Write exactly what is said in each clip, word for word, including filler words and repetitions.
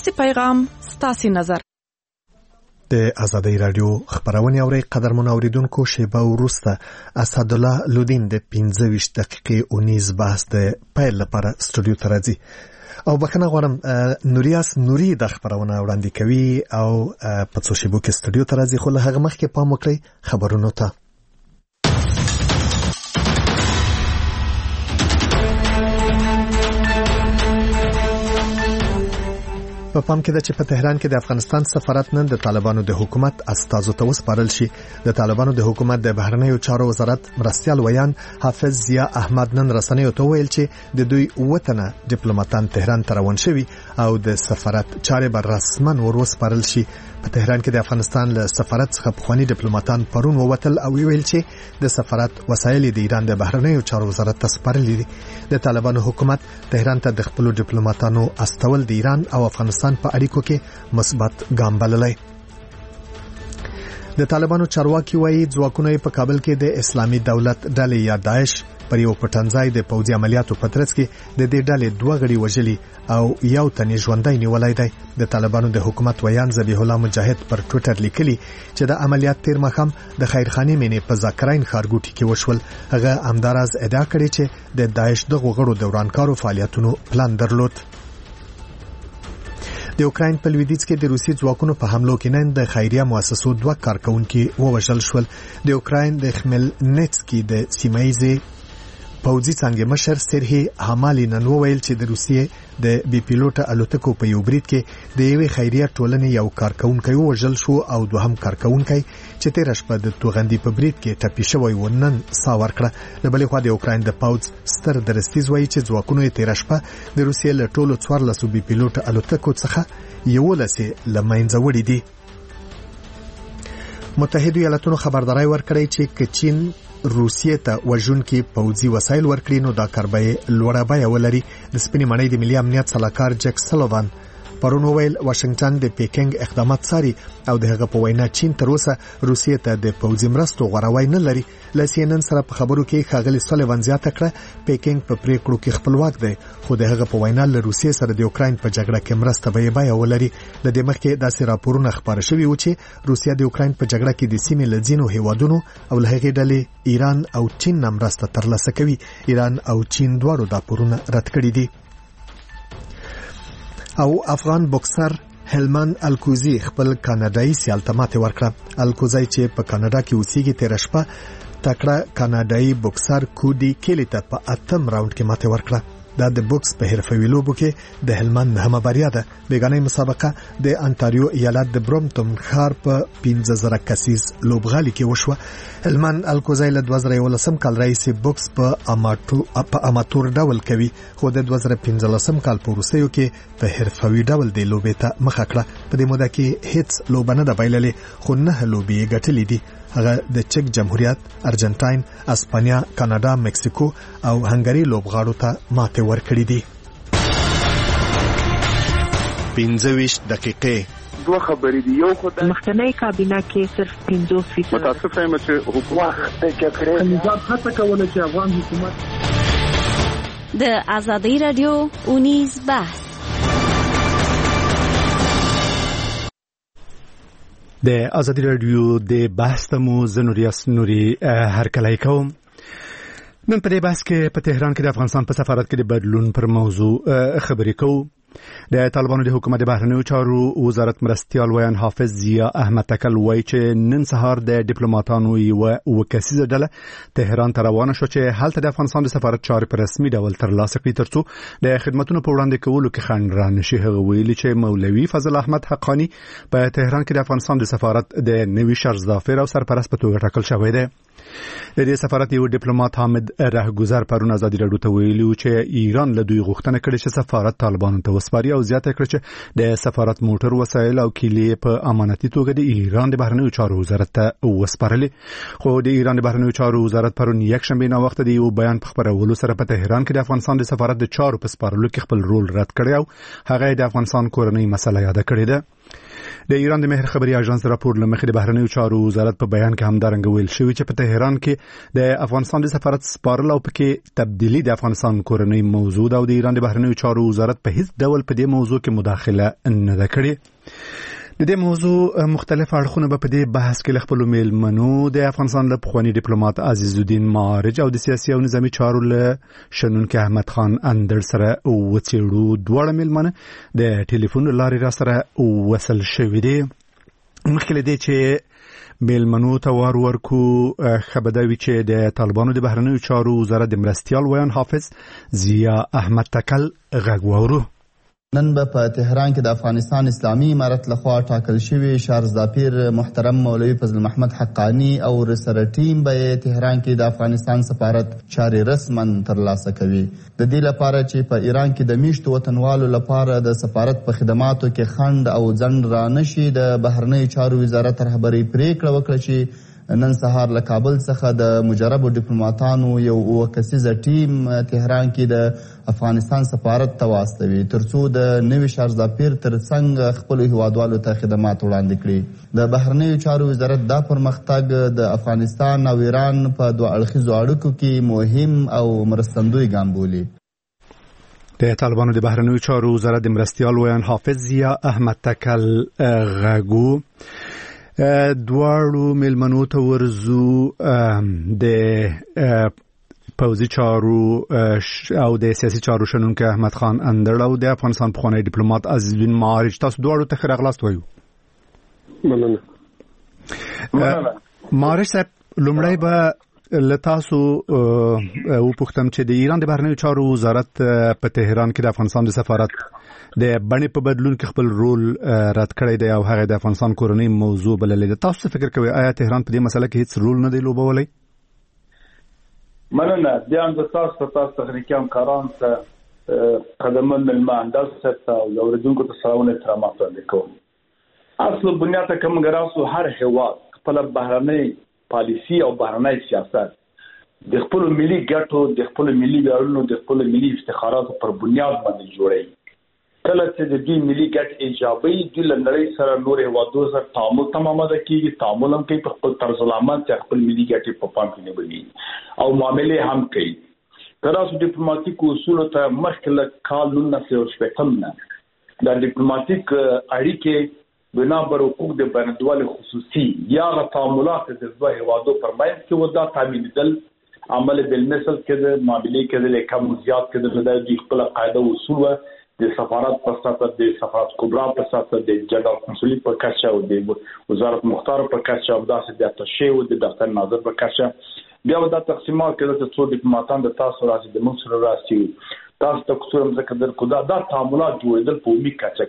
ستاسو پیغام، ستاسو نظر. د آزادۍ رادیو خبرونه اوري قدرمن اوریدونکو. شیبه وروسته اسدالله لودین د پنځه ویشت دقیقې اونیز بحث د پیل لپاره استودیو ته راځي او بخنه غواړم نوریاس نوري د خبرونه وړاندې کوي او په څو شیبو کې استودیو ته راځي، خو له هغه مخکې پام وکړئ خبرونو ته. په پام کې ده چې په تهران کې د افغانستان سفارت نن د طالبانو د حکومت استازو ته وسپارل شي. د طالبانو د حکومت د بهرنیو چارو وزارت مرستیال ویان حافظ ضیا احمد نن رسنیو ته ویل چې د دوی وطنه ډیپلوماټان تهران ته روان شوي او د سفارت چارې به رسمن ور وسپارل شي. په تهران کې د افغانستان له سفارت څخه پخوانی ډیپلوماټان پرون ووتل او ویل چې د سفارت وسایل د ایران د بهرنیو چارو وزارت ته سپارلي دي. د طالبانو حکومت تهران ته د خپل ډیپلوماټانو استول د ایران او افغانستان په اړیکو کې مثبت ګام بللی. د طالبانو چارواکي وایي ځواکونه په کابل کې د اسلامي دولت ډلې یا داعش پر یو پټنځای د پوځي عملیاتو په ترڅ کې د دې ډلې دوه غړي وژلي او یو تن ژوندی نیولای دی. د طالبانو د حکومت ویان ذبیح الله مجاهد پر ټوئیټر لیکلي چې د عملیات تیر مخام د خیرخانې مینې په ذاکرین ښارګوټي کې وشول. هغه همداراز ادعا کړې چې د داعش دغه غړو د ورانکارو فعالیتونو پلان درلود. د اوکراین په لویدیځ کې د روسي ځواکونو په حملو کې نن د خیریه مؤسسو دوه کارکونکي ووژل شول. د اوکراین د خملنتسکي د سیمایي پوځي څنګه مشر سرهی حمالي نن وویل چې د روسیې د بي پیلوټ الوتکو په یو برید کې د یوې خیریه ټولنې یو کارکونکي وژل شو او دوهم کارکونکي چې تیر شپه د توغندي په برید کې ټپي شوی و نن سا ورکړه. د بلې خوا د اوکراین د پوځ ستر درستیز وایي چې ځواکونو تیر شپه د روسیې له ټولو څوارلسو بي پیلوټ الوتکو څخه یولسې له منځه وړي دي. متحده ایالاتونو خبرداري ورکړې چې کچین روسیې ته وژونکي پوځي وسایل ورکړي نو دا کاربای لوړه بیه ولري. د سپینې مړۍ د ملي امنیت سلاکار جک سلوان پرون ویل واشنگټن د پیکنګ اقدامات ساري او د هغه په وینا چین تر اوسه روسیې ته د پوځي مرستو غوړوي نه لري. لسینن سره په خبرو کې خاغلی سلوان زیاته کړه پیکنګ په پریکړو کې خپلواک دی، خو د هغه په وینا له روسیې سره د اوکراین په جګړه کې مرسته به بیه ولري. د دې مخکې داسې راپورونه خبر شوي و چې روسیا د اوکراین په جګړه کې د سیمې له ځینو هیوادونو او له هغې ډلې ایران او چین نه مرسته ترلاسه کوي. ایران او چین دواړو دا راپورونه رد کړي دي. او افغان بوکسر هلمند الکوزی خپل کاناډایي سیال ته ماته ورکړه. الکوزی چې په کاناډا کې اوسېږي تیر شپه تکړه کاناډایي بوکسر کوډي کیلی ته په اتم راوند کې ماته ورکړه. دا د بوکس په حرفوي لوبو کې د هلمند نهمه بریا ده. بیګانې مسابقه د انټاریو ایالت د برومټون ښار په پنځه زره کسیز لوبغالي کې وشوه. هلمند الکوزی له دوه زره یولسم کال راهیسې بوکس په اماتو په اماتور ډول کوي، خو د دوه زره پنځلسم کال په وروستیو کې په حرفوي ډول د لوبې ته مخه کړه. په دې موده کې هیڅ لوبه نه ده بایللې، خو نه لوبې ګټلې دي. هغه د چک جمهوریت، ارجنټاین، اسپانیا، کاناډا، مکسیکو او هنګری لوبغاړو ته ماته ورکړې دي. پنځه ویشت دقیقې دوه خبرې دي. یو خو د مخکنی کابینه کې صرف پنځوس فیصد متاسفه یم چې حکومت د جګړې نظام هڅه کوله چې افغان حکومت د آزادۍ رادیو اونیز بحث د آزادۍ رادیو د بحث تمو زنوریاس نوري هر کله کوم. نن په دې بحث کې په تهران کې د افغانستان په سفارت کې د بدلون پر موضوع خبرې کوو. د طالبانو د حکومت د بهرنیو چارو وزارت مرستیال ویان حافظ ضیا احمد تکل وایي چې نن سهار د ډیپلوماټانو یو وکسیزه ډله تهران ته روانه شو چې هلته د افغانستان د سفارت چارې په رسمي ډول ترلاسه کړي ترڅو د خدماتونو په وړاندې کولو کې خنډ را نشي. هغه ویلي چې مولوي فضل احمد حقانی په تهران کې د افغانستان د سفارت د نوي شرزدافر او سرپرست په توګه ټاکل شوی دی. د دې سفارت یو ډیپلوماټ حامد رهګذر پرون آزادۍ رادیو ته ویلي چې ایران له دوی غوښتنه کړې چې سفارت طالبانو ته وسپاري او زیاته کړې چې د سفارت موټر وسایل او کیلې په امانتي توګه د ایران د بهرنیو چارو وزارت ته وسپارلې. خو د ایران د بهرنیو چارو وزارت پرون یکشنبه نه وخت د یو بیان په خبرولو سره په تهران کې د افغانستان د سفارت د چارو په سپارلو کې خپل رول رد کړی او هغه د افغانستان کورنۍ مسله یاد کړې ده. د ایران د مهر خبري اژانس راپور لمخې د بهرنیو چارو وزارت په بیان کې همدارنګه ویل شوی چې په تهران کې د افغانستان د سفارت سپارل او پکې تبدیلی د افغانستان کورنۍ موضوع او د ایران د بهرنیو چارو وزارت په هیڅ ډول په دې موضوع کې مداخله نه ده کړې. د دې موضوع مختلف اړخونه په دې بحث کې خپل میلمنو د افغانستان له پخوانی ډیپلوماټ عزیز الدین مارج او د سیاسي او نظامی چارو له شنونکو احمد خان اندر سره وڅېړو. دواړه میلمنه د ټلیفون لارې را سره وصل شوي دي. مخکې له دې چې میلمنو ته وار ورکو خبرداوي چې د طالبانو د بهرنیو چارو وزارت د مرستیال ویان حافظ ضیا احمد تکل غږ واورو. نن به په تهران کې د افغانستان اسلامي امارت لخوا ټاکل شوی شارزدا پیر محترم مولوي فضل محمد حقانی او رسره ټیم به تهران کې د افغانستان سفارت چاري رسما ترلاسه کوي. د دې لپاره چې په ایران کې د میشتو وطنوالو لپاره د سفارت په خدماتو کې خند او ځنډ را نشي، د بهرنیو چارو وزارت رهبري پریکړه وکړه چې نن سهار له کابل څخه د مجربو ډیپلوماټانو یو اووه کسیزه ټیم تهران کې د افغانستان سفارت ته واستوي ترڅو د نوي شارزدا پیر ترڅنګ خپلو هیوادوالو ته خدمات وړاندې کړي. د بهرنیو چارو وزارت دا پرمختګ د افغانستان او ایران په دوه اړخیزو اړیکو کې مهم او مرستندوی ګام بولي. د طالبانو د بهرنیو چارو وزارت د مرستیال ویان حافظ ضیا احمد تکل غږو. دواړو میلمنو ته ورزو د پوځي چارو او د سیاسي چارو شنونکو احمد خان اندړ او د افغانستان پخوانی ډیپلوماټ عزیز الدین مارج، تاسو دواړو ته ښه راغلاست وایو. مننه. مارج صاحب، لومړی به له تاسو وپوښتم چې د ایران د بهرنیو چارو وزارت په تهران کې د افغانستان د سفارت د بڼې په بدلون کې خپل رول رد کړی دی او هغه د افغانستان کورنۍ موضوع بللې ده. تاسو څه فکر کوئ، آیا تهران په دې مسله کې هیڅ رول نه دی لوبولی؟ مننه. بیا هم د تاسو تاسو تخنیکي همکاران ته قدمن ملمانداز ته او اوریدونکو ته سلامونه احترامات وړاندې کوم. اصل بنیاد ته کوم ګراسو هر هیواد خپل بهرنۍ پالیسي او بهرنۍ سیاست د خپل ملي ګټو، د خپل ملي ویاړونو، د خپل ملي افتخاراتو پر بنیاد باندې جوړوي. کله چې د دې ملي ګټ ایجابي د لنړۍ سره نور هیوادو سره تعامل تمامه ده کېږي، تعامل هم کوي په خپل طرز العمل چې خپل ملي ګټې په پام کې نیولي او معاملې هم کوي. تراسو ډیپلوماټیک اصول ته مخکې له کال نولس سوه شپږم نه د ډیپلوماټیک اړیکې بنا بر حقوق د بینالمللي خصوصي یا تعاملات د دوه هیوادو پر منځ کې ودا تامینېدل عمل بالمثل کې د معاملې کې د کم زیات کې د دوی خپل قاعده اصول و د سفارت په سطح، د سفارت کبرا په سطح، د جنرال کنسولي په کچه او د وزارت مختار په کچه او داسې د اتشه او د دفتر ناظر په کچه. بیا دا تقسیمات کړه چې څو ډیپلوماټان د تاسو راځي د موږ سره راځي تاسو ته کوم ځکه در کو دا د تعاملات جوړېدل په عمومي کچه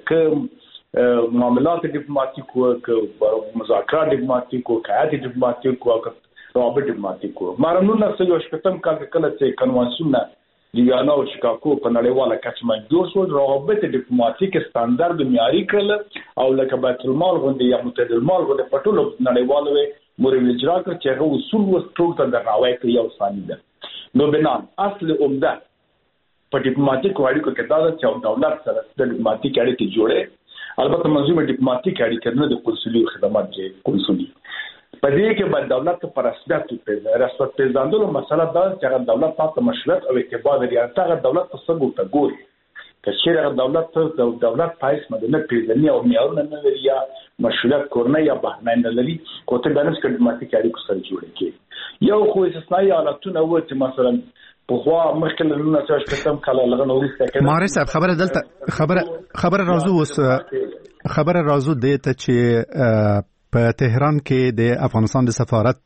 کې معاملات ډیپلوماټیک او مذاکرات ډیپلوماټیک او قیادت ډیپلوماټیک او روابط ډیپلوماټیک او مارنونه سره شپږم کال کله چې کنوانسیون دیانا او شیکاګو په نړیواله کچه باندې جوړ شو، روابط ډیپلوماټیک ستاندرد معیاري کړل او لکه بیت المال غونډې یا متحد المال غونډې په ټولو نړیوالو موري اجرا کړ چې هغه اصول وسټول ته درناوی کوي او ثاني ده. نو بنان اصل عمده په ډیپلوماټیک اړیکو کې دا چې دولت سره د ډیپلوماټیک اړیکې جوړې، البته منظومه ډیپلوماټیک اړیکې نه د کنسولي خدمات چې کنسولي په دې کې باید دولت په رسمیت په رسمیت پیژندلو مسله دا چې هغه دولت تاسو مشروعیت او اعتبار لري. هغه دولت څه ګوته ګوري چې شیره دولت ته دولت پایس مدنه پیژني او معیارونه نه لري یا مشروعیت کورنۍ یا بهرنۍ نه لري، کوته باندې چې ډیپلوماټیک اړیکو سره جوړ کړي. یو خو استثنایی حالتونه و چې مثلا په خوا مخکې له نولس سوه شپږم کال لغه نو وروسته مارج صاحب خبره دلته خبره خبره راځو اوس خبره راځو دې ته چې په تهران کې د افغانستان د سفارت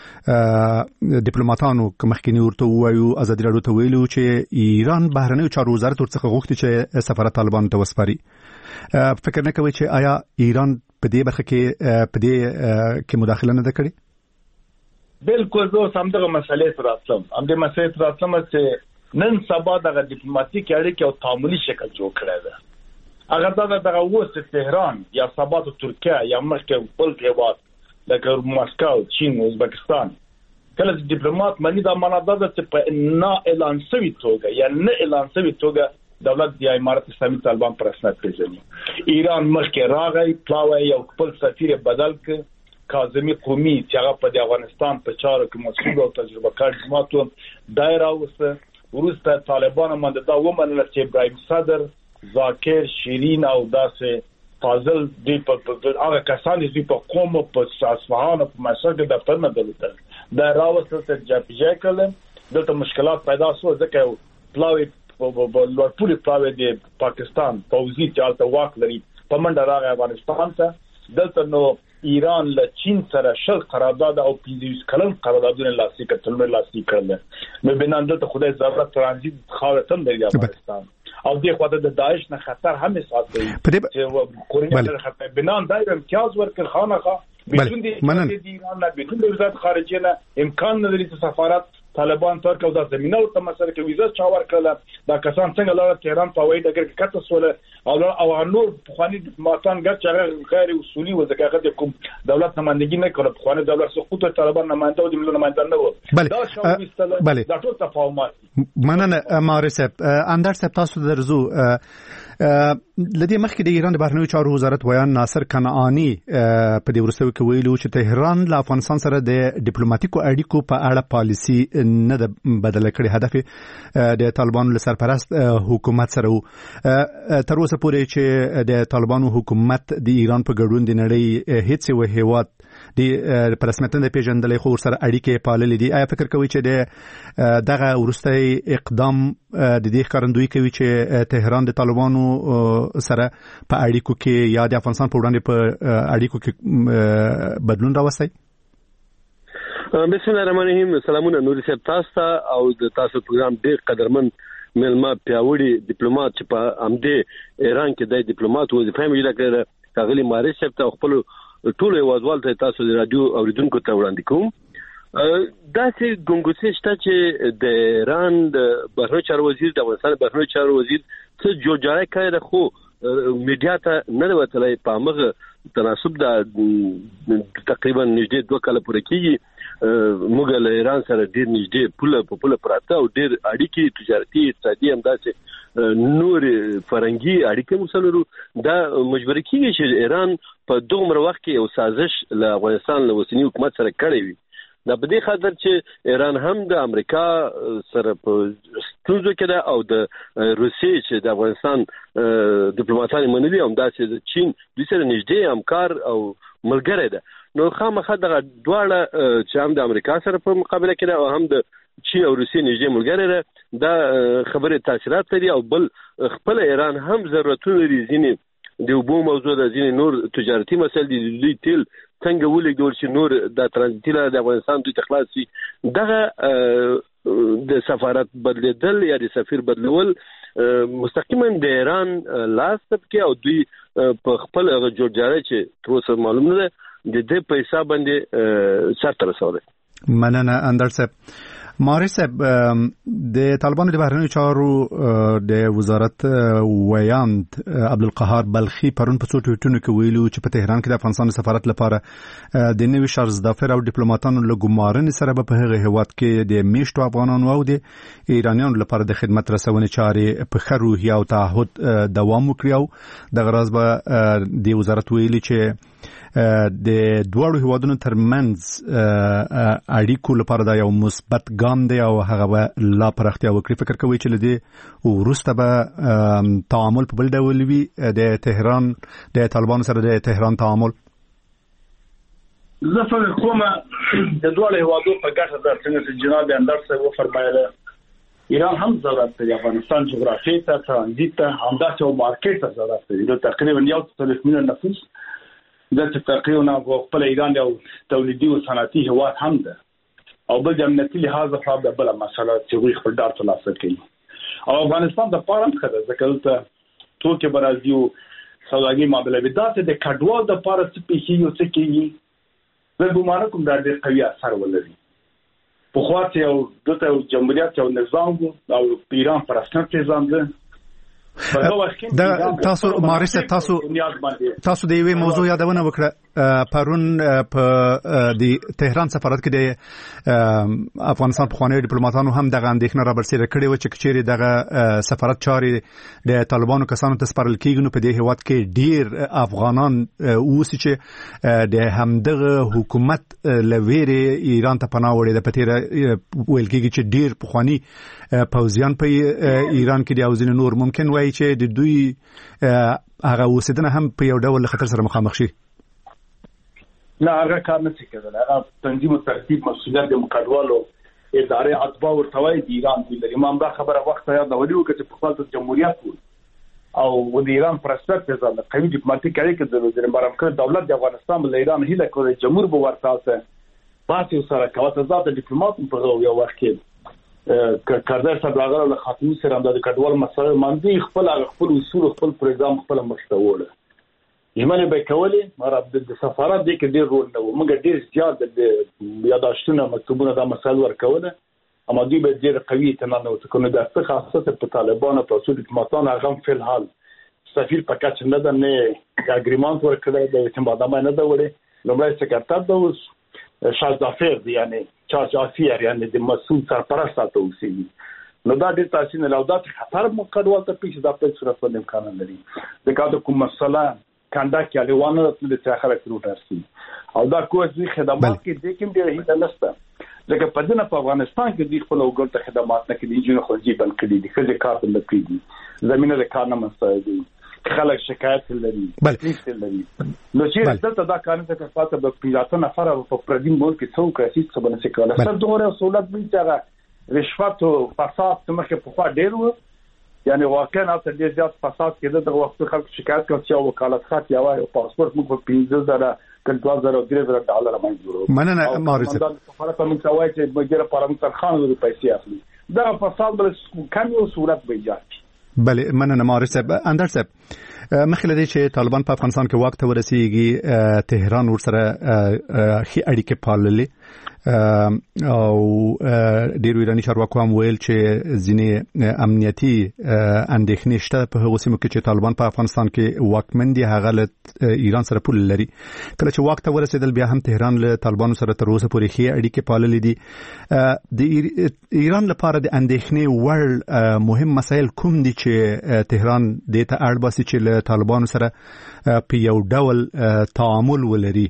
ډیپلوماټانو مخکینی ورته وایو ازادي راډیو ته ویلو چې ایران بهرنیو چارو وزارت ورڅخه غوښتي چې سفارت طالبان ته وسپاري. فکر نه کوي چې آیا ایران په دې برخه کې په دې کې مداخله نه ده کړې؟ بالکل زه سمدغه مسلې تر اصلم هم دې مسلې تر اصلم چې نن سبا د ډیپلوماټیک اړیکې او تعاملي شکل جوړ کړی ده. اگر دا دغه وسط تهران یا سبات ترکیه یا مخکې بل هیواد لکه مسکو، چین، ازبکستان کله چې ډیپلوماټ مانی دا معنا ده چې په نه اعلان شوی توګه یا نه اعلان شوی توګه دولت د امارت اسلامي طالبان پر اساس پیژني. ایران مخکې راغی پلاوی یو خپل سفیر بدل ک کاظمی قومي چې هغه په افغانستان په چارو کې مسؤل او تجربه کار جماعتو دایره اوسه. ورسته طالبان باندې دا ومنل چې ابراهیم صدر، ذاکر، شیرین او داسې فاضل دی په هغه کسان چې په قوم په اصفهان په مشهد د دفتر نه دلته دا راوستل چې جاپیجا کړل دلته مشکلات پیدا شو ځکه پلاوی په لوړپوړي پلاوی د پاکستان پوځي چالت واک لري په منډه راغی افغانستان ته دلته نو ایران له چین سره شل قرارداد او پنځه کلن قراردادونه لاسلیک کړل لاسلیک کړل نو بنان دلته خدای ضرورت ترانزیت خاورتم دی افغانستان او دې خواته د داعش نه خطر هم ساتي چې کورنۍ سره خطر بنان دایر امتیاز ورکړ خانخه بدون د ایران نه بدون د وزارت خارجه نه امکان نه لري چې سفارت طالبان ترک او د زمينه او مسله کې ویزه چا ورکړه دا کسان څنګه لاړ تهران په وای دغه کې کټه سول او او نور خواني ماتان ګر چې غیر اصولي و ځکه د کوم دولت نمائندګي نه کړو خواني دولت سقوط طالبان نمائنده او د ملي نمائنده نه و دا شاو وستله دا ټول تفاهمات مننه مارسب اندر سب تاسو درزو لدی مخکې د ایران د بهرنیو چارو وزارت ویان ناصر کنعانی په دې ورسوي کې ویلو چې تهران له افغانستان سره د ډیپلوماټیکو اړیکو په اړه پالیسی نه د بدل کړي هدف د طالبانو له سرپرست حکومت سره تر اوسه پورې چې د طالبانو حکومت د ایران په ګډون د نړۍ هیڅ یو هیواد د پرسمتن د پیژندلې خو سره اړیکې پاللې دي. آیا فکر کوي چې د دغه ورستۍ اقدام د دې ښکارندویي کوي چې تهران د طالبانو سره په اړیکو کې یا د افغانستان په وړاندې په اړیکو کې بدلون راوستي؟ بسم الله الرحمن الرحیم. سلامونه نوري صاحب تاسو ته او د تاسو پروګرام ډیر قدرمن ملما پیاوړي ډیپلوماټ چې په امده ایران کې د ډیپلوماټ وظیفه مې لکه کاغلی ماري صاحب ته خپل ټول یوازوال ته تاسو د رادیو اوریدونکو ته وړاندې کوم. دا چې ګونګوسي شته چې د ایران د بهرنیو چارو وزیر د افغانستان بهرنیو چارو وزیر څه جوړجاړی کړی ده خو میډیا ته نه وتلای په هغه تناسب د تقریبا نږدې دوه کال پورې کېږي موږ له ایران سره ډیر نږدې پوله په پوله پراته او ډیر اړیکې تجارتي اقتصادي هم داسې نور فرنګي اړیکې مسلرو دا مجبوري کېږي چې ایران په دومره وخت کې یو سازش له افغانستان له اوسنی حکومت سره کړی وي. دا په دې خاطر چې ایران هم د امریکا سره په ستونزو کې ده او د روسیې چې د افغانستان ډیپلوماټان منلي هم داسې د چین دوی سره نږدې همکار او ملګری ده. نو خامخا دغه دواړه چې هم د امریکا سره په مقابله کې ده او هم د چین او روسیې نږدې ملګری ده دا خبرې تاثیرات لري او بل خپل ایران هم ضرورتونه لري. ځینې د اوبو موضوع ده ځینې نور تجارتي مسایل دي د دوی تیل څنګه ولګول چې نور د ترانزیتي لاره د افغانستان دوی ته خلاص شي. دغه د سفارت بدلیدل یا د سفیر بدلول مستقیما د ایران لاس کې او دوی په خپل جوړجاړی چې تر اوسه معلوم نه ده د دې په حساب باندې سرته رسولي. مننه اندر صاحب. ماري صاحب د طالبانو د بهرنیو چارو د وزارت ویاند عبدالقهار بلخي پرون په څو ټویټونو کې ویلو چې په تهران کې د افغانستان سفارت لپاره د نوي شارزدافر او ډیپلوماټانو له ګمارنې سره په هغه هیواد کې د میشتو افغانانو او د ایرانیانو لپاره د خدمت رسونې چارې په ښه روحیه او تعهد دوام وکړي او دغه راز به د وزارت ویلي چې د دوړو هیوادونو ترمنځ اړیکو لپاره دا یو مثبت ګام دی او هغه به لا پراختیا وکړي. فکر کوي چې لدی وروسته به تعامل په بل ډول وي د تهران د طالبانو سره د تهران تعامل؟ زه فکر کوم د دوړو هیوادونو په ګټه ده چې جناب اندر صاحب وفرمایله ایران هم ضرورت لري افغانستان جغرافیې ته ترانزیت ته همداسې او مارکیټ ته ضرورت لري. نو تقریبا یو څلوېښت میلیونه نفوس دا چې تقریبا خپل ایران یو تولیدي او صنعتي هیواد هم ده او بل د امنیتي لحاظ څخه د بل مسله چې وی خپل ډار ترلاسه کوي او افغانستان د پاره خدای ځکه ته توکي برازیل سوداګي معاملې به داسې د کډوال د پاره څه پیښي یو څه کیږي زه ګومان کوم دا د قوي اثر ولري. په خواته یو دته جمهوریت یو نظام او ایران پر اساس نظام ده. دا تاسو مارسه تاسو تاسو د یوې موضوع یادونه وکړه پرون په د تهران سفارت کې د افغانستان پخوانی ډیپلوماټانو هم دغه اندېښنه را برسېره کړې و چې چیرې دغه سفارت چارې د طالبانو کسانو ته سپارل کېږي نو په دې هیواد کې ډیر افغانان اوسي چې د همدغه حکومت لویرې ایران ته پناه وړي د پتیره ویل کېږي چې ډیر پخوانی پوځیان په ایران کې دی او ځینې نور ممکن وایي چې د دوی هغه اوسیدنه هم په یو ډول خطر سره مخامخ شي. نه هغه کار نه څه کېدل. هغه تنظیم او ترتیب مسؤلیت د مقدوالو ادارې اتباع ورته وایي د ایران د امام دا خبره وخت یاد ولې وکړي چې په خپل جمهوریت او د ایران پرسپټ ځل قوي ډیپلوماټیک اړیکې د وزیر مرکز دولت د افغانستان له ایران هیله کوي جمهور به ورته پاتې سره کوي ذات ډیپلوماټ په یو وخت کې کاردار صاحب راغله له خاتمي سره د کډوال مسله باندې خپل خپل اصول خپل پروګرام خپل مشتوله یمنه به کولی مر د سفارت د کې ډیر رول نه و موږ ډیر زیات د یاداشتونه مکتوبونه د مسایل ورکوله اما دوی به ډیر قوي تنانه وکړي د څه خاصه په طالبانو په اصول ډیپلوماټان هغه په الحال سفیر پکاچ نه ده نه اګریمنت ورکړی د اعتمادامه نه ده وړي لومړی سکرټر د اوس شازافر دی یعنی چارج افیر یعنی د مسؤل سرپرست تاسو اوسېږي نو دا ډیر تاسو نه لاودات خطر مقدوال ته پیښ د خپل صورت په امکان لري د کاده کوم مسله کاندا کې الیوانه د تاخره کروټرسي او دا کوڅې خدمات کې د کوم ډیر هیڅ نشته ځکه په دنه په افغانستان کې د خپل وګړو ته خدمات نه کوي جن خو جی بن کړي دي چې کار نه کوي زمينه د کار نه مسایل دي خلک شکایت لري هیڅ لري نو چې دلته دا کار نه کوي پاتې د پیاته نفر په پردین مول کې څو کسي څه باندې څه کوي سر دوه سہولت به چې رشوت او فساد څخه په خوا ډیر و یعنی واقعا تر دې زیات فساد کېده د وخت خلک شکایت کوي چې وکالت خاط یا وای پاسپورت موږ په پنځه زره کنټوال زره درې زره ډالر باندې مننه مارس دا سفارت موږ ته وایي چې مګر پارلمان خان ورته پیسې اخلي دا فساد بل کم یو صورت به ایجاد بله مننه مارس اندر صاحب مخکې لدی چې طالبان په افغانستان کې وخت ورسیږي تهران ورسره خي اړیکې پاللې او ډیرو ایرانی چارواکو هم ویل چې ځینې امنیتي اندېښنې شته په هغو سیمو کې چې طالبان په افغانستان کې واکمن دي هغه له ایران سره پول لري کله چې وخت ورسېدل بیا هم تهران له طالبانو سره تر اوسه پورې خي اړیکې پاللې دي د ایران لپاره د اندېښنې وړ مهم مسایل کوم دي چې تهران دې ته اړ باسي چې له طالبانو سره په یو ډول تعامل ولري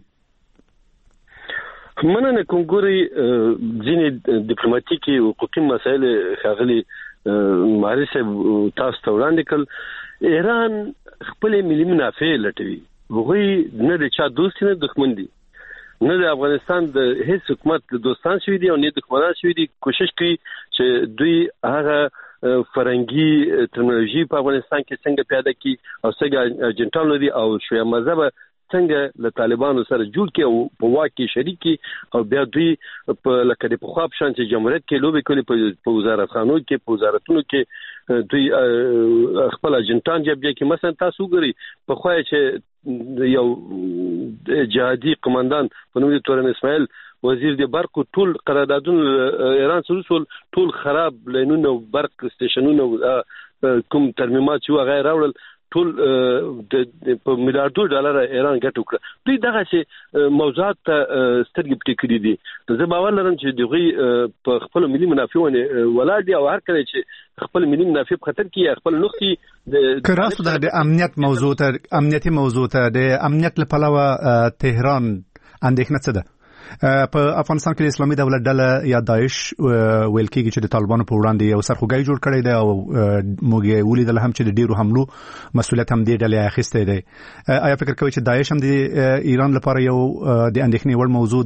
مننه کوم ګوري ځینې ډیپلوماټیکي او حقوقي مسایل خاغلي مارس تاسو ته وړاندې کړل ایران خپل ملي منافع لټوي هغوی نه د چا دوست نه دښمن دي نه د افغانستان د هیڅ حکومت دوستان شوي دي او نه دښمنان شوي دي کوشش کوي چې دوی هغه فرنګي ټرمینالوژي په افغانستان کې څنګه پیدا کی او څنګه اجنټان لري او شویا مذهب څنګه له طالبانو سره جوړ کې او په واکه شریکي او بیا دوی په لکه د پخواب شان چې جمهوریت کې لوبي کوي په وزارت خانو کې په وزارتونو کې دوی خپل اجنټان جبهه کې مثلا تاسو ګوري په خوای چې یو جهادي قومندان په نوم د تورن اسماعیل وزیر د برق ټول قراردادونه ایران سره ټول خراب لینونه برق سټیشنونه کوم ترمیمات چې غیر راوړل ټول د په میلیارډو ډالر ایران ګټ وکړه دوی دغه چې موضوعات سترګې پټې کړې دي زه باور لرم چې دوی په خپل ملي منافعونه ولاړ دي او هر کله چې خپل ملي منافع په خطر کې خپل نقطي د کراسو د امنیت موضوع ته امنیتي موضوع ته د امنیت لپاره تهران اندېښنه څه ده په افغانستان کې اسلامي دولت ډله یا داعش ویل کېږي چې د طالبانو په وړاندې یو سرخوږی جوړ کړی دی او موږ ولیدل هم چې د ډیرو حملو مسؤلیت هم دې ډلې اخیستی دی آیا فکر کوئ چې داعش هم د ایران لپاره یو د اندېښنې وړ موضوع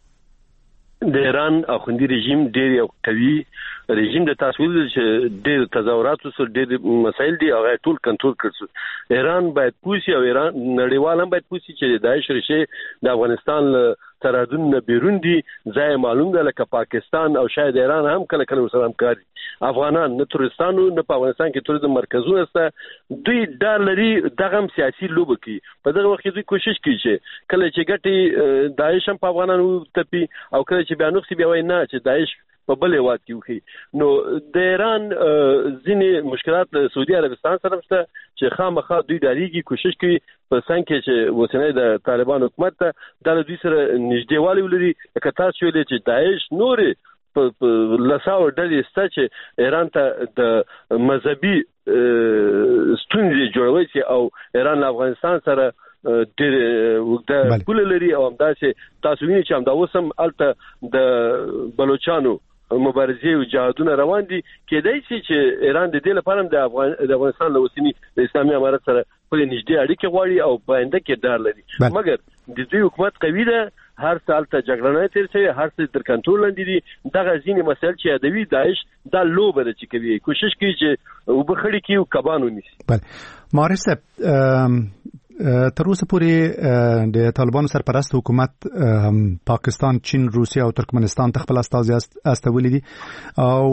ده د ایران اخوندي رژیم ډیر یو قوي رژیم د تاسو چې ډېر تظاهرات او ډېر مسایل دي هغه ټول کنټرول کړي ایران باید پوښي او ایران نړیوال هم باید پوښي چې داعش ریشه د افغانستان ترادن نه بیرون دي ځای معلوم ده لکه پاکستان او شاید ایران هم کله کله سره همکاري افغانان نه تورستانو نه په افغانستان کې توریزم مرکزونه سته دوی ډالري دغه سیاسي لوب کوي په دغه وخت دوی کوشش کوي چې کله چې ګټي داعش هم په افغانانو تپي او کله چې بیا نو سی بیا وای نه چې داعش په بل هیواد کې وکړي. نو د ایران ځینې مشکلات له سعودي عربستان سره شته چې خامخا دوی داریږي کوشش کوي په څنګه کې چې اوسنۍ د طالبان حکومت ته د دوی سره نږدېوالی ولري. لکه تاسو ویلي چې داعش نورې په لساو ډلې سته چې ایران ته د مذهبي ستونزې جوړوي چې او ایران له افغانستان سره ډېر وګړه پوله لري او همداسې تاسو وینئ چې همدا اوس هم هلته د بلوچانو مبارزې او جهادونه روان دي. کېدای شي چې ایران د دې لپاره د افغان د افغانستان له اوسني د اسلامي امارت سره خپلې نږدې اړیکې غواړي او په آینده کې ډار لري. مګر د دوی حکومت قوي ده، هر سال ته جګړه نه تیر شي، هر څه تر کنټرول لاندې دي. دغه ځینې مسایل چې یادوي داعش دا لوبه ده چې کوي، کوشش کوي چې وبخړي کې او کبان ونیسي. بله مارس صاحب، تر اوسه پورې د طالبانو سرپرست حکومت پاکستان، چین، روسیه او ترکمنستان ته خپل استازي استولي دي او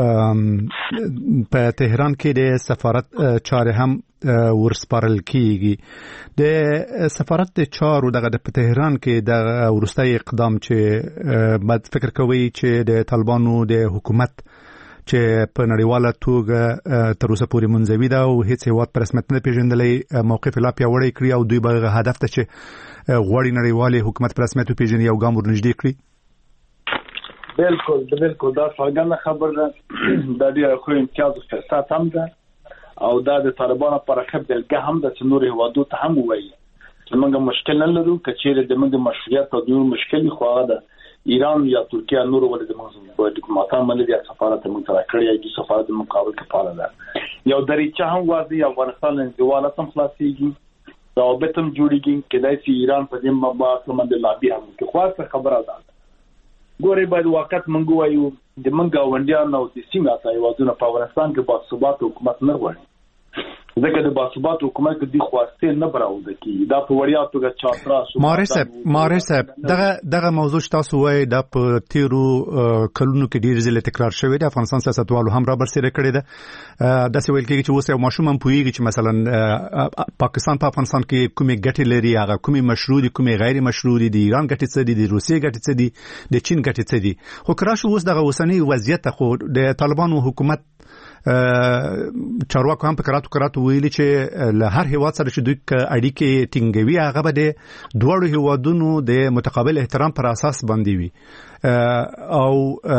په تهران کې د سفارت چارې هم ورسپارل کیږي. د سفارت د چارو دغه په تهران کې د ورستۍ اقدام چې بعد فکر کوي چې د طالبانو د حکومت چې په نړیواله توګه تر اوسه پورې منځوي ده او هیڅ هیواد په رسمیت نه پیژندلی موقف لا پیاوړی کړي او دوی به هدف ته چې غواړي نړیوالې حکومت په رسمیت وپیژني یو ګام ورنږدې کړي. بالکل بالکل دا څرګنده خبره ده. دا ډېره ښه امتیاز او فرصت هم ده او دا د طالبانو لپاره ښه بېلګه هم ده چې نور هیوادو ته هم ووایي چې موږ مشکل نه لرو، که چیرې د موږ مشروعیت او نور مشکل خو هغه ده ایران یا ترکیه نور ولې د موږ ډیپلوماټان باندې د سفارت موږ سره کړی دی، سفارت د مقابل کې فعال ده. یو دریچه هم واځي افغانستان له انزواله هم خلاصيږي، ضوابط هم جوړیږي. کله چې ایران په دې مباحث باندې لابي هم کوي، خاصه خبره ده. ګورې باید وخت موږ وایو د موږ غونډیان او د سیمه ته یوازونه په افغانستان کې با ثبات حکومت نه غواړي، ځکه د با ثبات حکومت کې د خواسته نه براوده کی دا په وړیا توګه چاپرا شو. مارسب مارسب دغه دغه موضوع تاسو وایي د په تیرو کلونو کې ډیر ځله تکرار شوی د افغانستان سیاستوالو هم را برسېره کړی ده. د څه ویل کېږي چې اوس یو ماشوم هم پوهیږي چې مثلا پاکستان په افغانستان کې کومې ګټې لري، هغه کومې مشروع دي، کومې غیر مشروع دي، د ایران ګټې څه دي، د روسیې ګټې څه دي، د چین ګټې څه دي. خو کراش اوس دغه اوسنی وضعیت خو د طالبانو حکومت چارواکو هم په کراتو کراتو ویلي چې له هر هیواد سره چې دوی اړیکې ټینګوي هغه به د دوړو هیوادونو د متقابل احترام پر اساس باندې وي او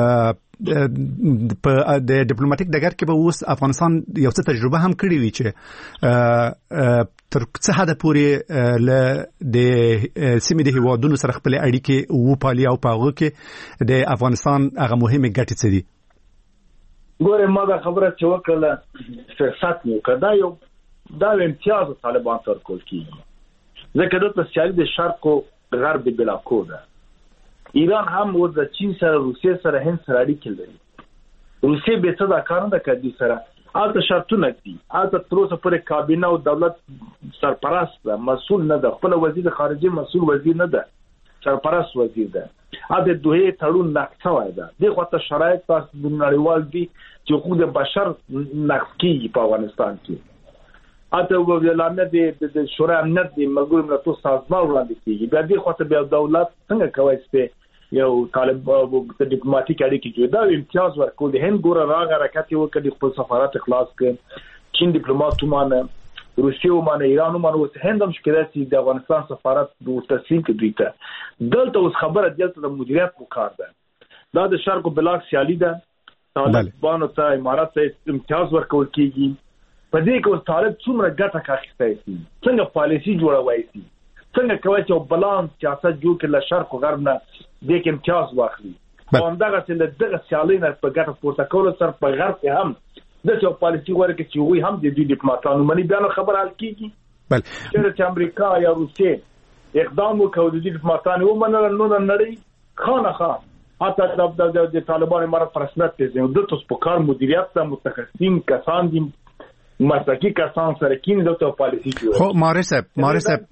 په د ډیپلوماټیک ډګر کې به اوس افغانستان یو څه تجربه هم کړې وي چې تر څه حد پورې له د سیمې د هیوادونو سره خپل اړیکې وپالي او په هغه کې د افغانستان هغه مهمه ګټې څه دي. ګوره ما دا خبره چې وکړه فرصت مو کدا یو دا امتیاز طالبان تر کول کیږي، ځکه د سیالي د شرق او غرب بلا کوده. ایران هم ور د چین سره، روسیې سره، هند سره اړیکې لري. روسیې به څه دا کار نه کوي سره البته شرطونه دي. البته تر اوسه پورې کابینه او دولت سرپرست مسؤل نه ده، خپل وزیر خارجه مسؤل وزیر نه ده، سرپرست وزیر ده. اته دوی تړون نقص وای ده. دغه ته شرایط تاسو د نړیوال دي چې حقوق بشر نقص کیږي په افغانستان کې. اته ویلانه د شورا امنیت د ملګرو ملتونو سازمان وړاندې کیږي. بیا دغه ته بیا دولت څنګه کوي چې یو طالب د ډیپلوماټیک اړیکې جوړ دا امتیاز ورکول. هند ګوره راغ حرکت وکړي، خپل سفارت خلاص کړ، چین ډیپلوماټ ومانه، روسیه ومانه، ایران ومانه، اوس هند هم شکایت چې د افغانستان سفارت د تسلیم کړي ته دلته اوس خبره دلته د مدیریت وکړ ده. دا د شرق بلاک سیالي ده. طالبانو ته امارات ته امتیاز ورکول کیږي. په دې کې اوس طالب څومره ګټه اخیستای شي، څنګه پالیسي جوړوي شي، څنګه کوي چې بالانس سیاست جوړ کړي له شرق او غرب نه د کې امتیاز واخلي. او همدغه چې دغه سیالي نه په ګټه پورته کول سره په غرب کې هم د څو پالیسي ورکړي چې وي هم د دې ډیپلوماټانو باندې بیان خبر حل کیږي. بل چې امریکا یا روسیې اقدام وکړي د دې ډیپلوماټانو ومنل نو د نړۍ خانه خان حتی د د طالبان امارات پر رسمیت ته د تاسو په کار مدیریت ته متخصصین کسان دي، مسلکی کسان سره کین د پالیسي جوړوي. خو مارسب مارسب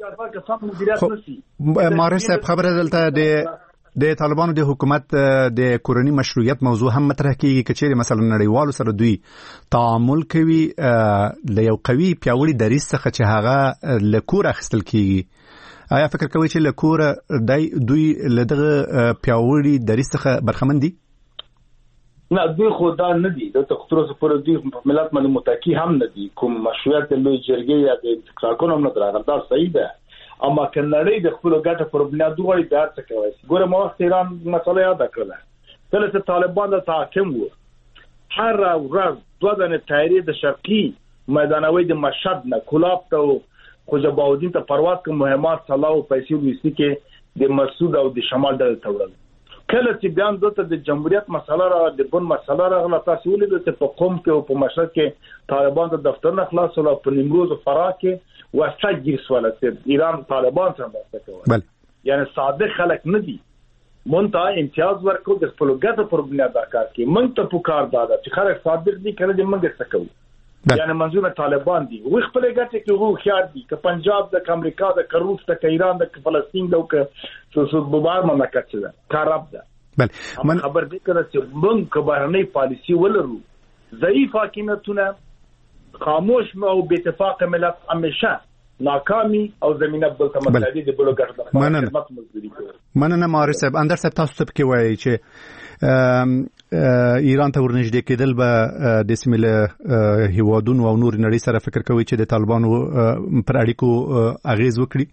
مارسب خبره دلته د د طالبانو د حکومت د کورنی مشروعیت موضوع هم مطرح کیږي، کچېره مثلا نړیوالو سره دوی تعامل کوي له یو قوي پیاوړي دریځ څخه چې هغه لکور اخیستل کیږي. آیا فکر کوئ چې لکور دای دوی له دغه پیاوړي دریځ څخه برخمن دي؟ نه دوی خو دا نه دي د تخصص پر دوی ملت باندې متکی هم نه دي کوم مشروعیت لوی جرګې یا د کارکونو نه دراغله دا صحیح ده اما کنړې د خپل ګټه پر بنیاد دوی دا څه کوي ګوره مو وخت ایران مسله یاد کړله کله چې طالبان د حاکم وو هر ورځ دوه دنه تایری د شرقي میدانوي د مشهد نه کولاب ته خوجباودین ته پرواز کوم مهمات صلاح پیسې وېسي کې د مسعود او د شمال ډول تورل کله چې بیان دوته د جمهوریت مسله را د بن مسله راغله تاسو ولې د په قوم کې او په مشهد کې طالبان د دفتر نه خلاص ولا په نیمروز او فراه کې وسجل سوالات ایران طالبان سره مرسته کوي بل یعنی صادق خلک نه دي مونږ امتیاز ورکو د خپل ګټه پر بنیاد کار کې مونږ ته پکار دادا چې خلک صادق دي کله د مونږ څه کوي یعنی منظور طالبان دي وي خپل ګټه کې وو خيار دي ک پنجاب د امریکا د روس د ایران د فلسطین د ک څو بوبار مملکت څه خراب ده بل من خبر دې کړه چې موږ کبرنۍ پالیسی ولرو ضعیف حکومتونه خاموش او بے اتفاق ملت همیشه ناکامي او زمينه بل تمثيلي د بلو ګټه مننه مننه ماري صاحب اندر صاحب تاسو ته کې وایي چې ایران ته ورنږدې کېدل به د سیمه هیوادونو او نور نړۍ سره فکر کوي چې د طالبانو پر اړیکو اغیز وکړي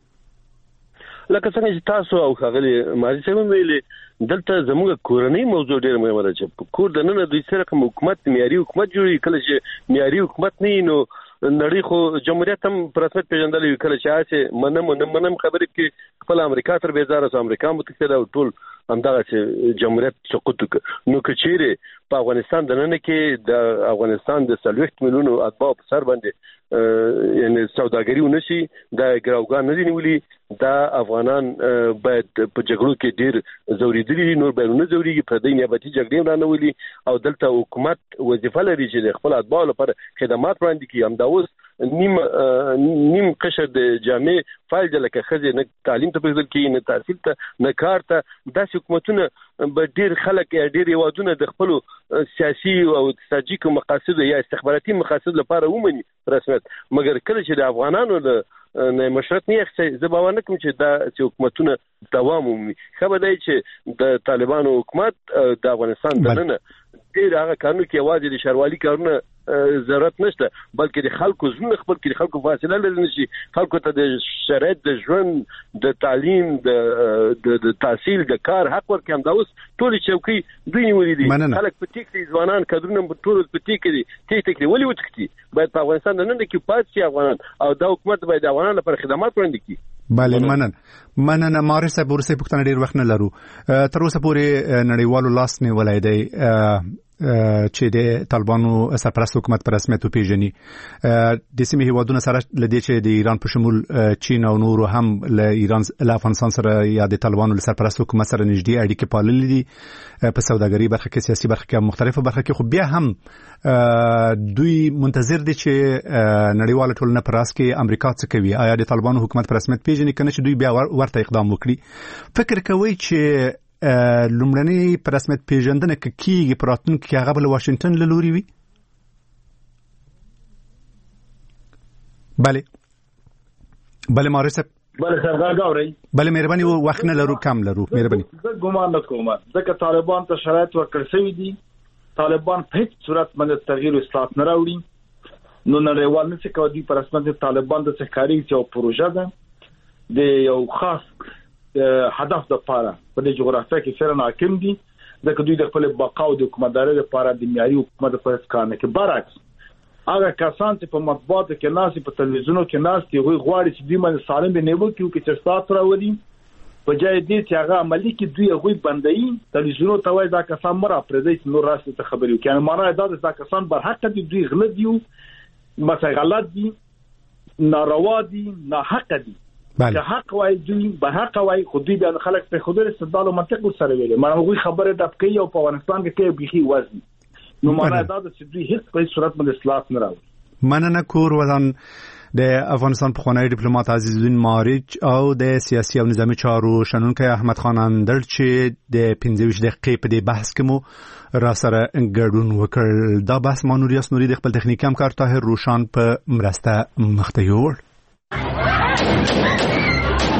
لکه څنګه چې تاسو او خغلی ماري صاحب ویلي دلته زموږ کورنۍ موضوع ډېر مهمه ده چې کور د نن دوی سره کوم حکومت معیاري حکومت جوړي کله چې معیاري حکومت نه نو نړۍ خو جمهوریت هم پر اساس پیژندل کله چې چې منم منم خبرې کې خپل امریکا تر بیزاره سو امریکا متحده او ټول همدغه چې جمهوریت سقوط نو کچېره په افغانستان د نن کې د افغانستان د سلويخت ملیونو اتباع په سر باندې یعنی سوداګری ونشي د ګراوګان نه دی نیولي دا افغانان باید په جګړو کې ډیر زوریدلي نور بیرونه زوريږي په دې نیابتي جګړې نه نولي او دلته حکومت وظیفه لري چې خپل اتباع لپاره خدمات وړاندې کړي هم دا اوس نیم نیم قشر د جامع فایل لکه خزه نه تعلیم ته پېژل کې نه تحصیل ته نه کار ته د حکومتونه به ډیر خلک یا ډیر یوادونه د خپل سیاسي او اقتصادي مقاصد یا استخباراتي مقاصد لپاره ومني رسمیت مګر کله چې د افغانانو د نه مشرت نه اخڅ زباونه کوم چې د حکومتونه دوام ومني خبر دی چې د طالبانو حکومت د افغانستان دننه ډیر هغه قانون کې आवाज د شروالي کارونه ضرورت نشته بلکې د خلکو زونه خپل کې خلکو فاصله لري نشي خلکو ته د شرایط د ژوند د تعلیم د د تحصیل د کار حق ورکړي هم دا اوس ټول چوکي دوی نیولې دي خلک په ټیک دي ځوانان کډرونه په ټول په ټیک دي ټیک ټیک ولې وټکتي باید په افغانستان د نن کې پاتې افغانان او د حکومت باید افغانان لپاره خدمات وړاندې کړي بله منن مننه ماري صاحب ورسې پښتنه ډیر وخت نه لرو تر اوسه پورې نړیوالو لاس نه ولای دی چې د طالبانو سرپرست حکومت پر رسمیت پیژني د سیمې هیوادونو سره لدې چې د ایران په شمول چین او نورو هم له ایران له افغانستان سره یا د طالبانو سرپرست حکومت سره نږدې اړیکې پاللې دي په سوداګري برخه کې سیاسي برخه کې مختلفه برخه کې خو بیا هم دوی منتظر دي چې نړیواله ټولنه پر راس کې امریکا څه کوي آیا د طالبانو حکومت پر رسمیت پیژني کنه چې دوی بیا ورته اقدام وکړي فکر کوي چې لومړنی پر رسمیت پیژندنه کیږي پراتون کې هغه بل واشنگټن له لوري وي بله بله مارسه بله سرګر غوړی بله مهرباني وخت نه لرو کم لرو مهرباني زه ګومان نه کوم ځکه طالبان ته شرایط ورکړل شوی دي طالبان په هیڅ صورت باندې تغییر اصلاحات نه راوړي نو نړیوال نه څه کوي پر رسمیت طالبان د څخاري چې پروژه ده د یو خاص هدف د پاره په دې جغرافیه کې سره حاکم دي ځکه دوی د خپل بقا او د حکومتداري لپاره د معیاري حکومت پر اساس کې برعکس هغه کسان چې په مطبوعاتو کې ناس په تلویزیونو کې ناس دي غوي غواړي چې دوی باندې سالم به نیو کې چې چرستات راوړي په ځای دې چې هغه عملی کې دوی غوي بندي تلویزیونو ته وایي دا کسان مرا پردې نور راسته ته خبري کوي یعنی معنا دا دا کسان بر حق دي دوی غلط دي مثلا غلط دي ناروا دي نه حق دي که حق وای دوی به حق وای خودی بیان خلک په خوده استدلال او منطق سره ویلي مانه خبره د پکې او په افغانستان کې کې بيخي وزن نو معنا دا چې دوی هیڅ په صورت باندې اصلاح نه راوړي مننه کور ودان د افغانستان په خونای ډیپلوماټ عزیزالدین مارج او د سیاسي او نظامی چارو شنونکو احمد خان اندر چې د پنځه دقیقې په دې بحث کې مو را سره ګډون وکړ دا بحث مانوریاس نوري د خپل تخنیکی همکار طاهر روشان په مرسته مخته یوړ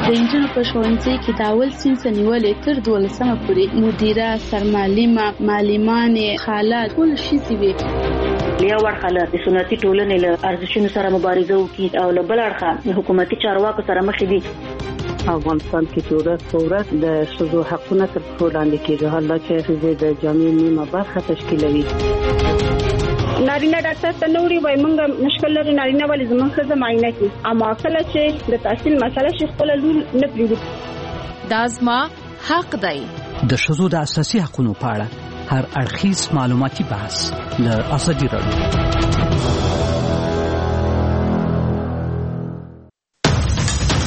د انجن په ښوونځي کې د اول صنف نیولې تر دولسمه پورې مدیره، سرمعلمه، معلمانې، خاله ټول شي وي. یو ورخه د سنتي ټولنې له ارزښتونو سره مبارزه وکړي او له بل اړخه حکومتي چارواکو سره مخ دي. افغانستان کې چې ورځ په ورځ د ښځو حقونه تر پښو لاندې کېږي، حالا چې ښځې د جامعې نیمه برخه تشکیلوي. نارینه ډاکټر ته نوري وای مونږ مشکل لري نارینه ولې زموږ ښځه معاینه کوي، اما کله چې د تحصیل مسله شي خپل لور نه پریږدي. دا زما حق دی. د ښځو د اساسي حقوقو په اړه هر اړخیز معلوماتي بحث د ازادي راډیو